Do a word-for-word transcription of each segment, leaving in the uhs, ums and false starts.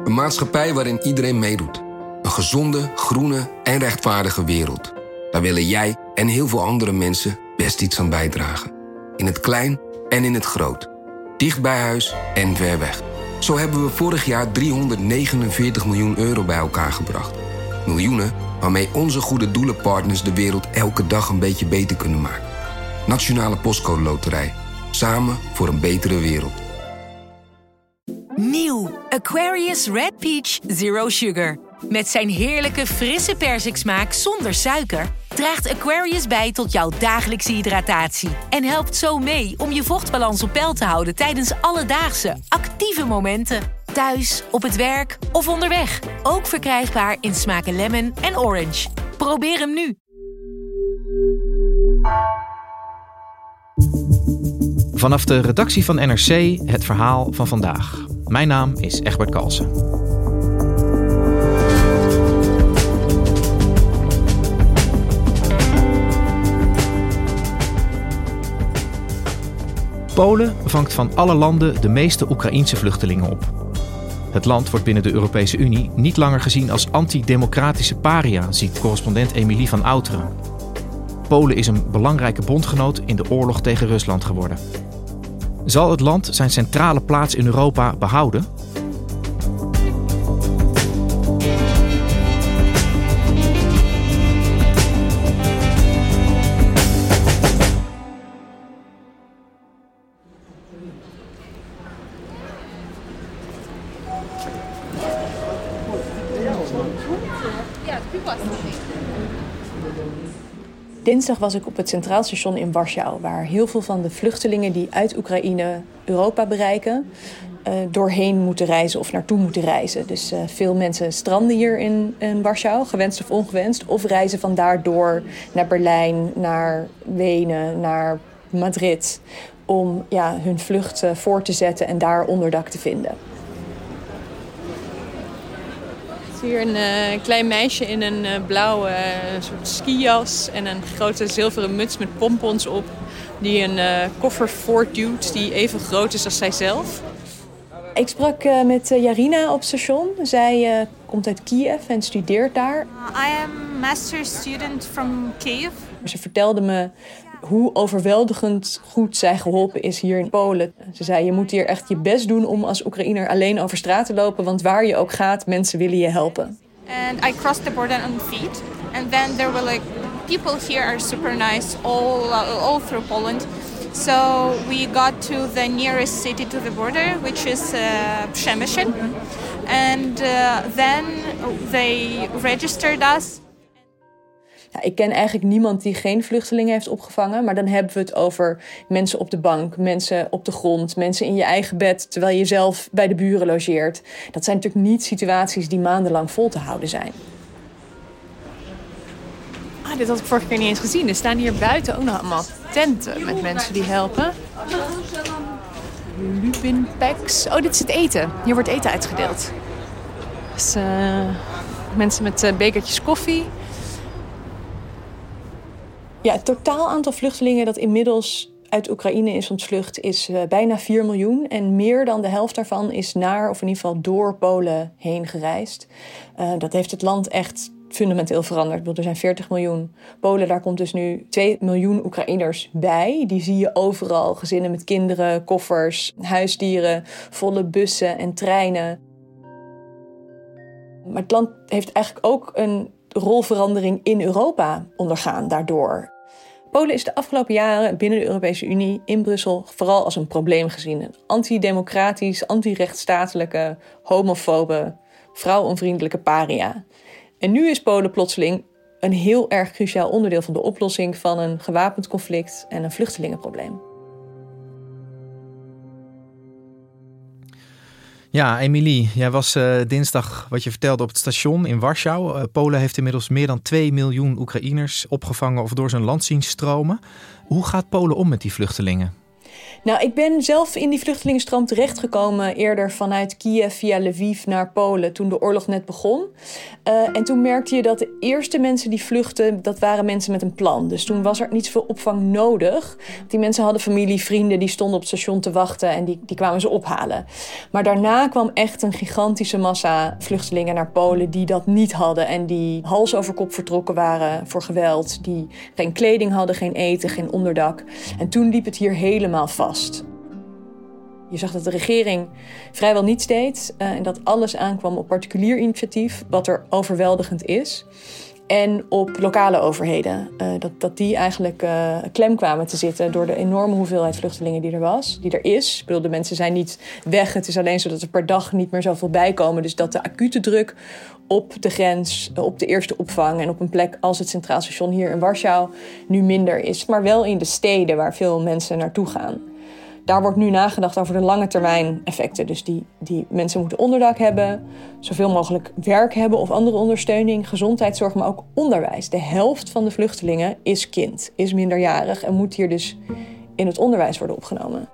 Een maatschappij waarin iedereen meedoet. Een gezonde, groene en rechtvaardige wereld. Daar willen jij en heel veel andere mensen best iets aan bijdragen. In het klein en in het groot. Dicht bij huis en ver weg. Zo hebben we vorig jaar driehonderdnegenenveertig miljoen euro bij elkaar gebracht. Miljoenen waarmee onze goede doelenpartners de wereld elke dag een beetje beter kunnen maken. Nationale Postcode Loterij. Samen voor een betere wereld. Nieuw Aquarius Red Peach Zero Sugar. Met zijn heerlijke frisse persiksmaak zonder suiker draagt Aquarius bij tot jouw dagelijkse hydratatie. En helpt zo mee om je vochtbalans op peil te houden tijdens alledaagse, actieve momenten. Thuis, op het werk of onderweg. Ook verkrijgbaar in smaken lemon en orange. Probeer hem nu. Vanaf de redactie van N R C het verhaal van vandaag. Mijn naam is Egbert Kalsen. Polen vangt van alle landen de meeste Oekraïense vluchtelingen op. Het land wordt binnen de Europese Unie niet langer gezien als antidemocratische paria, ziet correspondent Emilie van Outeren. Polen is een belangrijke bondgenoot in de oorlog tegen Rusland geworden. Zal het land zijn centrale plaats in Europa behouden? Dinsdag was ik op het Centraal Station in Warschau, waar heel veel van de vluchtelingen die uit Oekraïne Europa bereiken, uh, doorheen moeten reizen of naartoe moeten reizen. Dus uh, veel mensen stranden hier in, in Warschau, gewenst of ongewenst, of reizen vandaar door naar Berlijn, naar Wenen, naar Madrid, om ja, hun vlucht uh, voor te zetten en daar onderdak te vinden. Hier een uh, klein meisje in een uh, blauwe uh, soort skijas en een grote zilveren muts met pompons op. Die een uh, koffer voortduwt die even groot is als zijzelf. Ik sprak uh, met uh, Jarina op station. Zij uh, komt uit Kiev en studeert daar. Uh, I am master student from Kiev. Ze vertelde me hoe overweldigend goed zij geholpen is hier in Polen. Ze zei, je moet hier echt je best doen om als Oekraïner alleen over straat te lopen, want waar je ook gaat, mensen willen je helpen. And I crossed the border on feet. And then there were like people here are super nice all uh, all through Poland. So we got to the nearest city to the border, which is uh, Przemyśl. And uh, then they registered us. Ja, ik ken eigenlijk niemand die geen vluchtelingen heeft opgevangen. Maar dan hebben we het over mensen op de bank, mensen op de grond, mensen in je eigen bed, terwijl je zelf bij de buren logeert. Dat zijn natuurlijk niet situaties die maandenlang vol te houden zijn. Ah, dit had ik vorige keer niet eens gezien. Er staan hier buiten ook nog allemaal tenten met mensen die helpen. Lubin packs. Oh, dit is het eten. Hier wordt eten uitgedeeld. Dus uh, mensen met uh, bekertjes koffie. Ja, het totaal aantal vluchtelingen dat inmiddels uit Oekraïne is ontvlucht is uh, bijna vier miljoen. En meer dan de helft daarvan is naar, of in ieder geval door Polen heen gereisd. Uh, dat heeft het land echt fundamenteel veranderd. Ik bedoel, er zijn veertig miljoen Polen, daar komt dus nu twee miljoen Oekraïners bij. Die zie je overal, gezinnen met kinderen, koffers, huisdieren, volle bussen en treinen. Maar het land heeft eigenlijk ook een rolverandering in Europa ondergaan daardoor. Polen is de afgelopen jaren binnen de Europese Unie in Brussel vooral als een probleem gezien. Een antidemocratisch, antirechtsstatelijke, homofobe, vrouwonvriendelijke paria. En nu is Polen plotseling een heel erg cruciaal onderdeel van de oplossing van een gewapend conflict en een vluchtelingenprobleem. Ja, Emilie, jij was uh, dinsdag wat je vertelde op het station in Warschau. Uh, Polen heeft inmiddels meer dan twee miljoen Oekraïners opgevangen of door zijn land zien stromen. Hoe gaat Polen om met die vluchtelingen? Nou, ik ben zelf in die vluchtelingenstroom terechtgekomen eerder vanuit Kiev via Lviv naar Polen toen de oorlog net begon. Uh, en toen merkte je dat de eerste mensen die vluchtten, dat waren mensen met een plan. Dus toen was er niet zoveel opvang nodig. Die mensen hadden familie, vrienden, die stonden op het station te wachten en die, die kwamen ze ophalen. Maar daarna kwam echt een gigantische massa vluchtelingen naar Polen die dat niet hadden en die hals over kop vertrokken waren voor geweld, die geen kleding hadden, geen eten, geen onderdak. En toen liep het hier helemaal vast. Je zag dat de regering vrijwel niets deed uh, en dat alles aankwam op particulier initiatief, wat er overweldigend is. En op lokale overheden. Uh, dat, dat die eigenlijk uh, klem kwamen te zitten door de enorme hoeveelheid vluchtelingen die er was, die er is. Ik bedoel, de mensen zijn niet weg. Het is alleen zo dat er per dag niet meer zoveel bijkomen. Dus dat de acute druk op de grens, op de eerste opvang en op een plek als het Centraal Station hier in Warschau nu minder is. Maar wel in de steden waar veel mensen naartoe gaan. Daar wordt nu nagedacht over de lange termijn effecten. Dus die, die mensen moeten onderdak hebben, zoveel mogelijk werk hebben of andere ondersteuning, gezondheidszorg, maar ook onderwijs. De helft van de vluchtelingen is kind, is minderjarig en moet hier dus in het onderwijs worden opgenomen.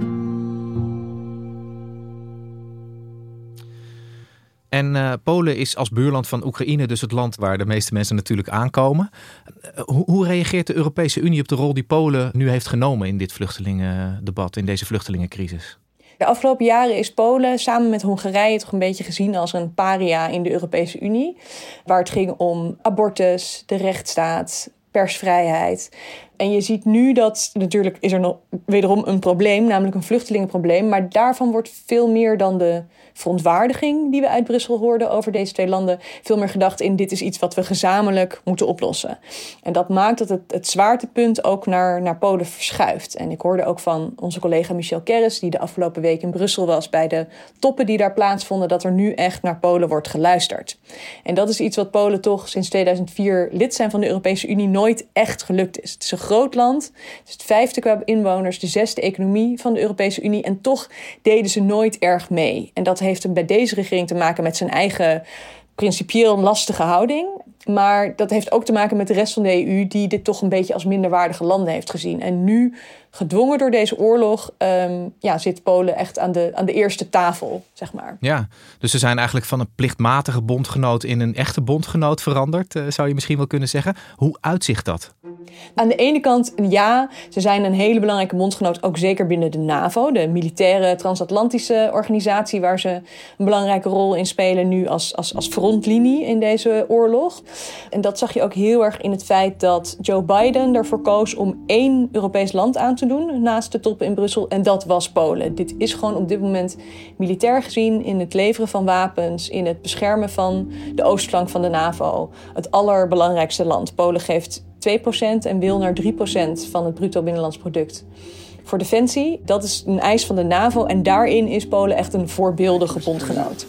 En uh, Polen is als buurland van Oekraïne dus het land waar de meeste mensen natuurlijk aankomen. Uh, hoe, hoe reageert de Europese Unie op de rol die Polen nu heeft genomen in dit vluchtelingendebat, in deze vluchtelingencrisis? De afgelopen jaren is Polen samen met Hongarije toch een beetje gezien als een paria in de Europese Unie. Waar het ging om abortus, de rechtsstaat, persvrijheid. En je ziet nu dat, natuurlijk is er nog wederom een probleem, namelijk een vluchtelingenprobleem. Maar daarvan wordt veel meer dan de verontwaardiging die we uit Brussel hoorden over deze twee landen, veel meer gedacht in dit is iets wat we gezamenlijk moeten oplossen. En dat maakt dat het, het zwaartepunt ook naar, naar Polen verschuift. En ik hoorde ook van onze collega Michel Kerris, die de afgelopen week in Brussel was bij de toppen die daar plaatsvonden, dat er nu echt naar Polen wordt geluisterd. En dat is iets wat Polen toch sinds tweeduizend vier lid zijn van de Europese Unie nooit echt gelukt is. Het is een groot land, het is het vijfde qua inwoners, de zesde economie van de Europese Unie en toch deden ze nooit erg mee. En dat heeft bij deze regering te maken met zijn eigen principieel lastige houding. Maar dat heeft ook te maken met de rest van de E U die dit toch een beetje als minderwaardige landen heeft gezien. En nu, gedwongen door deze oorlog, um, ja, zit Polen echt aan de, aan de eerste tafel, zeg maar. Ja, dus ze zijn eigenlijk van een plichtmatige bondgenoot in een echte bondgenoot veranderd, uh, zou je misschien wel kunnen zeggen. Hoe uitzicht dat? Aan de ene kant, ja, ze zijn een hele belangrijke bondgenoot, ook zeker binnen de NAVO, de militaire transatlantische organisatie waar ze een belangrijke rol in spelen nu als, als, als frontlinie in deze oorlog. En dat zag je ook heel erg in het feit dat Joe Biden ervoor koos om één Europees land aan te doen naast de toppen in Brussel. En dat was Polen. Dit is gewoon op dit moment militair gezien in het leveren van wapens, in het beschermen van de oostflank van de NAVO, het allerbelangrijkste land. Polen geeft twee procent en wil naar drie procent van het bruto binnenlands product voor defensie. Dat is een eis van de NAVO en daarin is Polen echt een voorbeeldige bondgenoot.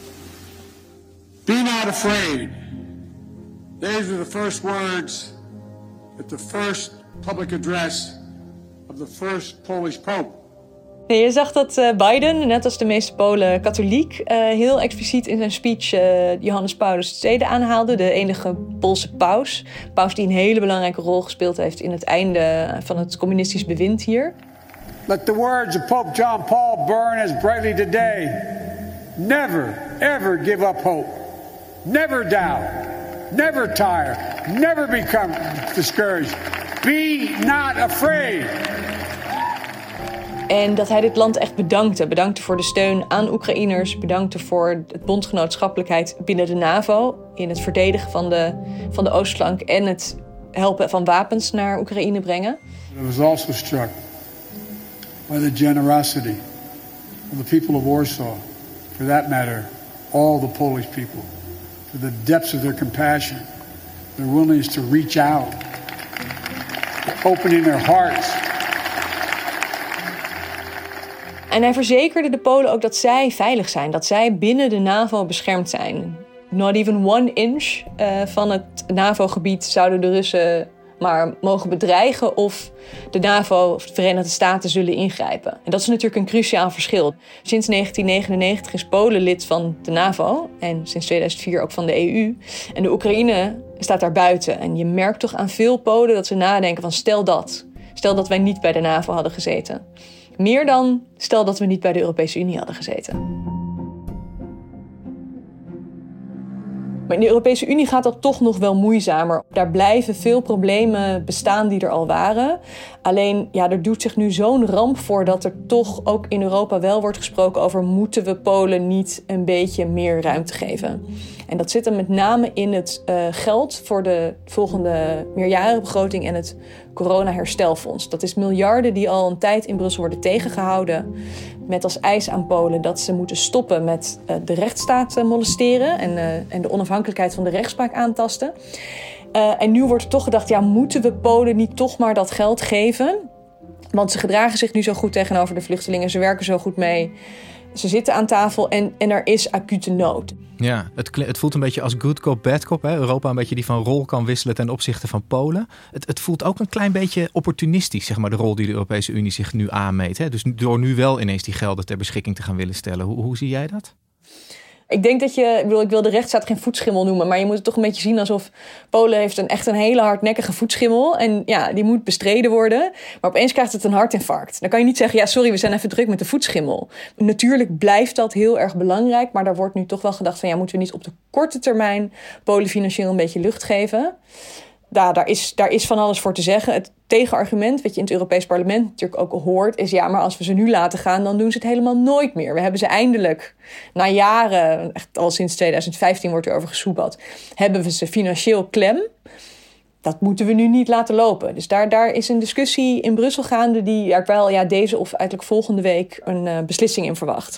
Be not afraid. These are the first words at the first public address of the first Polish Pope. Nee, je zag dat uh, Biden, net als de meeste Polen katholiek, uh, heel expliciet in zijn speech uh, Johannes Paulus de Tweede aanhaalde. De enige Poolse paus. Paus die een hele belangrijke rol gespeeld heeft in het einde van het communistisch bewind hier. Let the words of Pope John Paul burn as brightly today. Never, ever give up hope. Never doubt. Never tire. Never become discouraged. Be not afraid. En dat hij dit land echt bedankte. Bedankte voor de steun aan Oekraïners. Bedankte voor het bondgenootschappelijkheid binnen de NAVO. In het verdedigen van de, van de oostflank. En het helpen van wapens naar Oekraïne brengen. I was also struck by the generosity of the people of Warsaw. For that matter, all the Polish people. For the depths of their compassion. Their willingness to reach out. Opening their hearts. En hij verzekerde de Polen ook dat zij veilig zijn. Dat zij binnen de NAVO beschermd zijn. Not even one inch uh, van het NAVO-gebied zouden de Russen maar mogen bedreigen of de NAVO of de Verenigde Staten zullen ingrijpen. En dat is natuurlijk een cruciaal verschil. Sinds negentien negenennegentig is Polen lid van de NAVO en sinds tweeduizend vier ook van de E U. En de Oekraïne staat daar buiten. En je merkt toch aan veel Polen dat ze nadenken van stel dat. Stel dat wij niet bij de NAVO hadden gezeten. Meer dan stel dat we niet bij de Europese Unie hadden gezeten. Maar in de Europese Unie gaat dat toch nog wel moeizamer. Daar blijven veel problemen bestaan die er al waren. Alleen, ja, er doet zich nu zo'n ramp voor dat er toch ook in Europa wel wordt gesproken over moeten we Polen niet een beetje meer ruimte geven. En dat zit er met name in het uh, geld voor de volgende meerjarenbegroting en het corona-herstelfonds. Dat is miljarden die al een tijd in Brussel worden tegengehouden. Met als eis aan Polen dat ze moeten stoppen met uh, de rechtsstaat uh, molesteren en, uh, en de onafhankelijkheid van de rechtspraak aantasten. Uh, en nu wordt er toch gedacht, ja, moeten we Polen niet toch maar dat geld geven? Want ze gedragen zich nu zo goed tegenover de vluchtelingen, ze werken zo goed mee. Ze zitten aan tafel en, en er is acute nood. Ja, het, het voelt een beetje als good cop, bad cop. Hè? Europa een beetje die van rol kan wisselen ten opzichte van Polen. Het, het voelt ook een klein beetje opportunistisch, zeg maar, de rol die de Europese Unie zich nu aanmeet. Hè? Dus door nu wel ineens die gelden ter beschikking te gaan willen stellen. Hoe, hoe zie jij dat? Ik denk dat je, ik wil, ik wil de rechtsstaat geen voetschimmel noemen, maar je moet het toch een beetje zien alsof Polen heeft een echt een hele hardnekkige voetschimmel en ja, die moet bestreden worden. Maar opeens krijgt het een hartinfarct. Dan kan je niet zeggen, ja sorry, we zijn even druk met de voetschimmel. Natuurlijk blijft dat heel erg belangrijk, maar daar wordt nu toch wel gedacht van ja, moeten we niet op de korte termijn Polen financieel een beetje lucht geven? Ja, daar is, daar is van alles voor te zeggen. Het tegenargument, wat je in het Europees Parlement natuurlijk ook hoort, is ja, maar als we ze nu laten gaan, dan doen ze het helemaal nooit meer. We hebben ze eindelijk, na jaren, echt al sinds tweeduizend vijftien wordt er over gesoebat, hebben we ze financieel klem. Dat moeten we nu niet laten lopen. Dus daar, daar is een discussie in Brussel gaande die ja, ik wel ja, deze of eigenlijk volgende week een uh, beslissing in verwacht.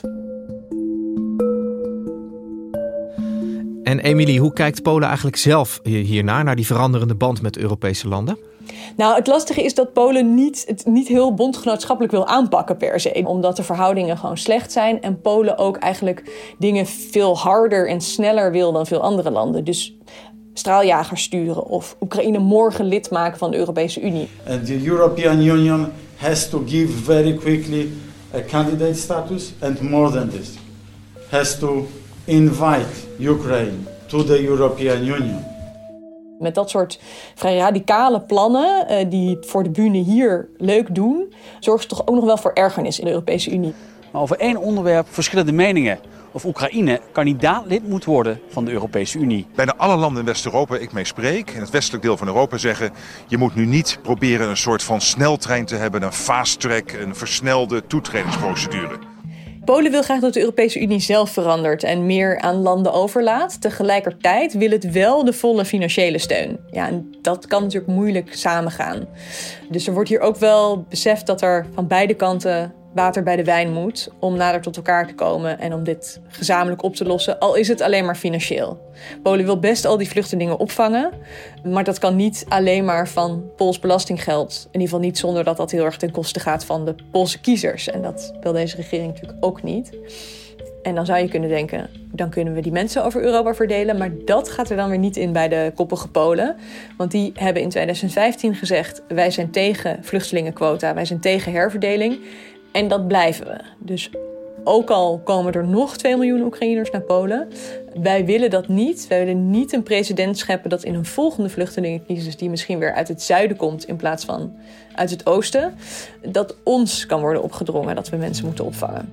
En Emilie, hoe kijkt Polen eigenlijk zelf hiernaar, naar die veranderende band met Europese landen? Nou, het lastige is dat Polen niet, het niet heel bondgenootschappelijk wil aanpakken per se. Omdat de verhoudingen gewoon slecht zijn. En Polen ook eigenlijk dingen veel harder en sneller wil dan veel andere landen. Dus straaljagers sturen of Oekraïne morgen lid maken van de Europese Unie. And the European Union has to give very quickly a candidate status and more than this. Has to invite Ukraine to the European Union. Met dat soort vrij radicale plannen uh, die het voor de bühne hier leuk doen, zorgt ze toch ook nog wel voor ergernis in de Europese Unie. Maar over één onderwerp verschillende meningen. Of Oekraïne kandidaat lid moet worden van de Europese Unie. Bijna alle landen in West-Europa, ik mee spreek, in het westelijk deel van Europa zeggen, je moet nu niet proberen een soort van sneltrein te hebben, een fast track, een versnelde toetredingsprocedure. Polen wil graag dat de Europese Unie zelf verandert en meer aan landen overlaat. Tegelijkertijd wil het wel de volle financiële steun. Ja, en dat kan natuurlijk moeilijk samengaan. Dus er wordt hier ook wel beseft dat er van beide kanten water bij de wijn moet om nader tot elkaar te komen en om dit gezamenlijk op te lossen, al is het alleen maar financieel. Polen wil best al die vluchtelingen opvangen, maar dat kan niet alleen maar van Pools belastinggeld. In ieder geval niet zonder dat dat heel erg ten koste gaat van de Poolse kiezers. En dat wil deze regering natuurlijk ook niet. En dan zou je kunnen denken, dan kunnen we die mensen over Europa verdelen. Maar dat gaat er dan weer niet in bij de koppige Polen. Want die hebben in tweeduizend vijftien gezegd, wij zijn tegen vluchtelingenquota, wij zijn tegen herverdeling. En dat blijven we. Dus ook al komen er nog twee miljoen Oekraïners naar Polen, wij willen dat niet. Wij willen niet een precedent scheppen dat in een volgende vluchtelingencrisis, die misschien weer uit het zuiden komt in plaats van uit het oosten, dat ons kan worden opgedrongen dat we mensen moeten opvangen.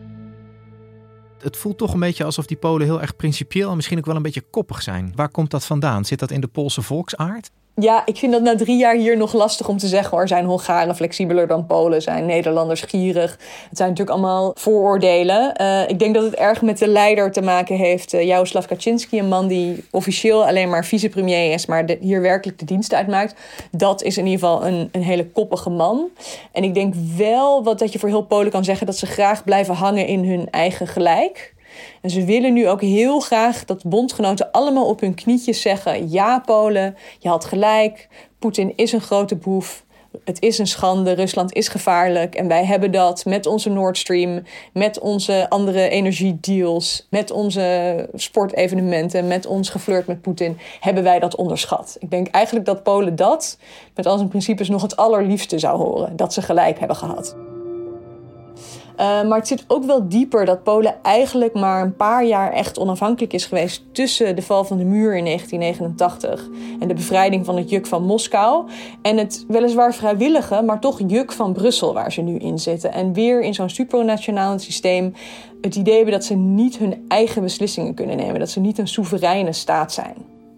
Het voelt toch een beetje alsof die Polen heel erg principieel en misschien ook wel een beetje koppig zijn. Waar komt dat vandaan? Zit dat in de Poolse volksaard? Ja, ik vind dat na drie jaar hier nog lastig om te zeggen hoor. Zijn Hongaren flexibeler dan Polen? Zijn Nederlanders gierig? Het zijn natuurlijk allemaal vooroordelen. Uh, ik denk dat het erg met de leider te maken heeft. Uh, Jaroslaw Kaczynski, een man die officieel alleen maar vicepremier is, maar de, hier werkelijk de dienst uitmaakt. Dat is in ieder geval een, een hele koppige man. En ik denk wel wat dat je voor heel Polen kan zeggen, dat ze graag blijven hangen in hun eigen gelijk. En ze willen nu ook heel graag dat bondgenoten allemaal op hun knietjes zeggen, ja Polen, je had gelijk, Poetin is een grote boef, het is een schande, Rusland is gevaarlijk en wij hebben dat met onze Nord Stream, met onze andere energiedeals, met onze sportevenementen, met ons geflirt met Poetin, hebben wij dat onderschat. Ik denk eigenlijk dat Polen dat met al zijn principes nog het allerliefste zou horen, dat ze gelijk hebben gehad. Uh, maar het zit ook wel dieper dat Polen eigenlijk maar een paar jaar echt onafhankelijk is geweest tussen de val van de muur in negentien negenentachtig en de bevrijding van het juk van Moskou en het weliswaar vrijwillige, maar toch juk van Brussel waar ze nu in zitten. En weer in zo'n supranationaal systeem het idee hebben dat ze niet hun eigen beslissingen kunnen nemen, dat ze niet een soevereine staat zijn.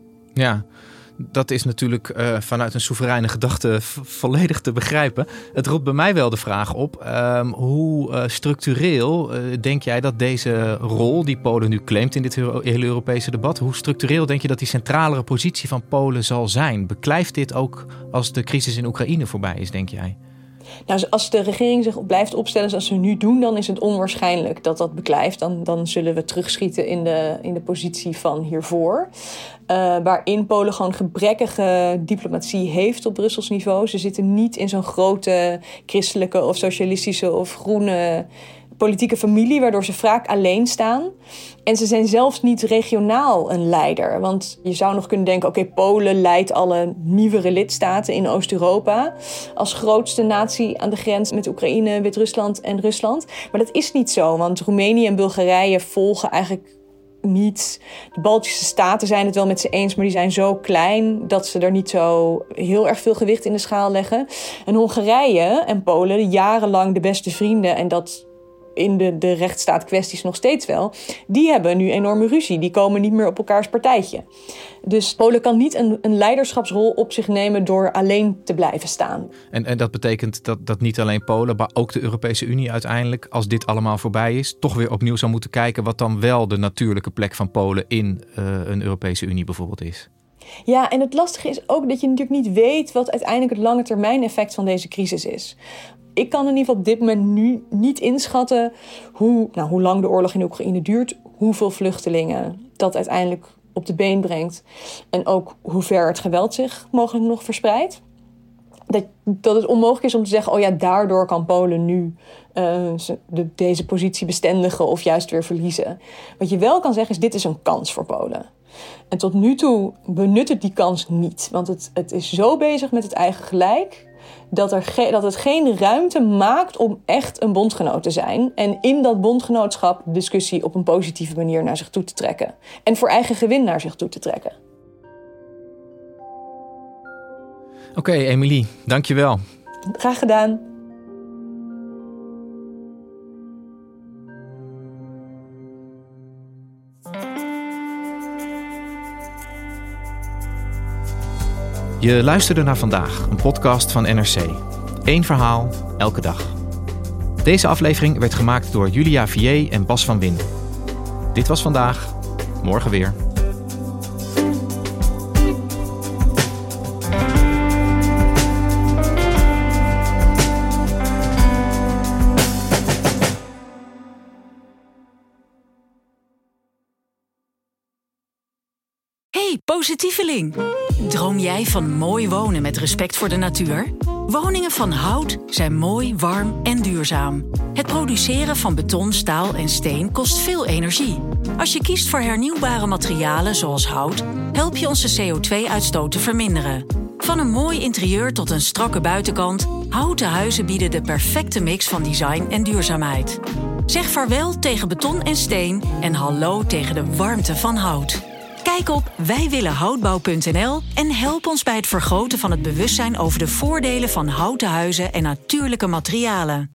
Ja. Dat is natuurlijk uh, vanuit een soevereine gedachte v- volledig te begrijpen. Het roept bij mij wel de vraag op. Um, hoe uh, structureel uh, denk jij dat deze rol die Polen nu claimt in dit Euro- hele Europese debat, hoe structureel denk je dat die centralere positie van Polen zal zijn? Beklijft dit ook als de crisis in Oekraïne voorbij is, denk jij? Nou, als de regering zich blijft opstellen zoals ze nu doen, dan is het onwaarschijnlijk dat dat beklijft. Dan, dan zullen we terugschieten in de, in de positie van hiervoor. Uh, waarin Polen gewoon gebrekkige diplomatie heeft op Brussels niveau. Ze zitten niet in zo'n grote christelijke of socialistische of groene politieke familie, waardoor ze vaak alleen staan. En ze zijn zelfs niet regionaal een leider. Want je zou nog kunnen denken, oké, okay, Polen leidt alle nieuwere lidstaten in Oost-Europa als grootste natie aan de grens met Oekraïne, Wit-Rusland en Rusland. Maar dat is niet zo, want Roemenië en Bulgarije volgen eigenlijk niet. De Baltische staten zijn het wel met ze eens, maar die zijn zo klein dat ze er niet zo heel erg veel gewicht in de schaal leggen. En Hongarije en Polen, jarenlang de beste vrienden, en dat in de, de rechtsstaatkwesties nog steeds wel, die hebben nu enorme ruzie. Die komen niet meer op elkaars partijtje. Dus Polen kan niet een, een leiderschapsrol op zich nemen door alleen te blijven staan. En, en dat betekent dat, dat niet alleen Polen, maar ook de Europese Unie uiteindelijk, als dit allemaal voorbij is, toch weer opnieuw zou moeten kijken wat dan wel de natuurlijke plek van Polen in uh, een Europese Unie bijvoorbeeld is. Ja, en het lastige is ook dat je natuurlijk niet weet wat uiteindelijk het lange termijn effect van deze crisis is. Ik kan in ieder geval op dit moment nu niet inschatten hoe, nou, hoe lang de oorlog in Oekraïne duurt, hoeveel vluchtelingen dat uiteindelijk op de been brengt en ook hoe ver het geweld zich mogelijk nog verspreidt. Dat, dat het onmogelijk is om te zeggen, oh ja, daardoor kan Polen nu uh, de, deze positie bestendigen of juist weer verliezen. Wat je wel kan zeggen is, dit is een kans voor Polen. En tot nu toe benut het die kans niet, want het, het is zo bezig met het eigen gelijk dat, er ge- dat het geen ruimte maakt om echt een bondgenoot te zijn. En in dat bondgenootschap de discussie op een positieve manier naar zich toe te trekken. En voor eigen gewin naar zich toe te trekken. Oké, okay, Emilie, dank je wel. Graag gedaan. Je luisterde naar Vandaag, een podcast van N R C. Eén verhaal, elke dag. Deze aflevering werd gemaakt door Julia Vier en Bas van Winden. Dit was Vandaag, morgen weer. Hey, positieveling! Droom jij van mooi wonen met respect voor de natuur? Woningen van hout zijn mooi, warm en duurzaam. Het produceren van beton, staal en steen kost veel energie. Als je kiest voor hernieuwbare materialen zoals hout, help je onze C O twee uitstoot te verminderen. Van een mooi interieur tot een strakke buitenkant, houten huizen bieden de perfecte mix van design en duurzaamheid. Zeg vaarwel tegen beton en steen en hallo tegen de warmte van hout. Kijk op wij willen houtbouw punt n l en help ons bij het vergroten van het bewustzijn over de voordelen van houten huizen en natuurlijke materialen.